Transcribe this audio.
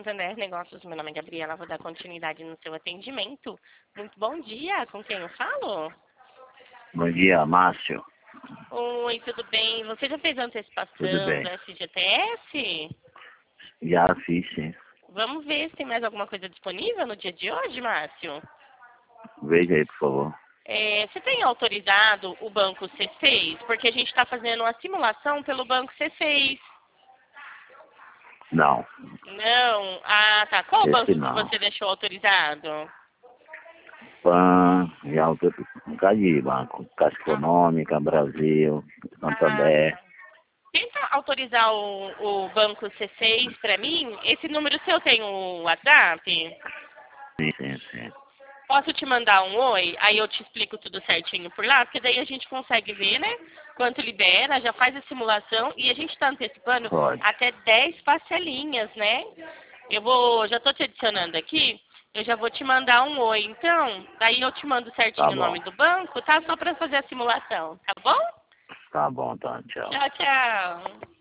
Santander Negócios. Meu nome é Gabriela, vou dar continuidade no seu atendimento. Muito bom dia, com quem eu falo? Bom dia, Márcio. Oi, tudo bem? Você já fez a Tudo antecipação bem? do FGTS? Já fiz, sim. Vamos ver se tem mais alguma coisa disponível no dia de hoje, Márcio? Veja aí, por favor. Você tem autorizado o banco C6? Porque a gente está fazendo uma simulação pelo banco C6. Não, Não? Ah, tá. Qual banco esse que não. você deixou autorizado? PAN, e auto... um bocado de banco. Caixa Econômica, Brasil, Santander. Tá. Tenta autorizar o banco C6 para mim. Esse número seu tem o WhatsApp? Sim, sim, sim. Posso te mandar um oi? Aí eu te explico tudo certinho por lá, porque daí a gente consegue ver, né? Quanto libera, já faz a simulação e a gente está antecipando Pode. até 10 parcelinhas, né? Já tô te adicionando aqui, eu já vou te mandar um oi. Então, daí eu te mando Tá certinho o bom. nome do banco, tá? Só para fazer a simulação, tá bom? Tá bom, então, tchau. Tchau, tchau.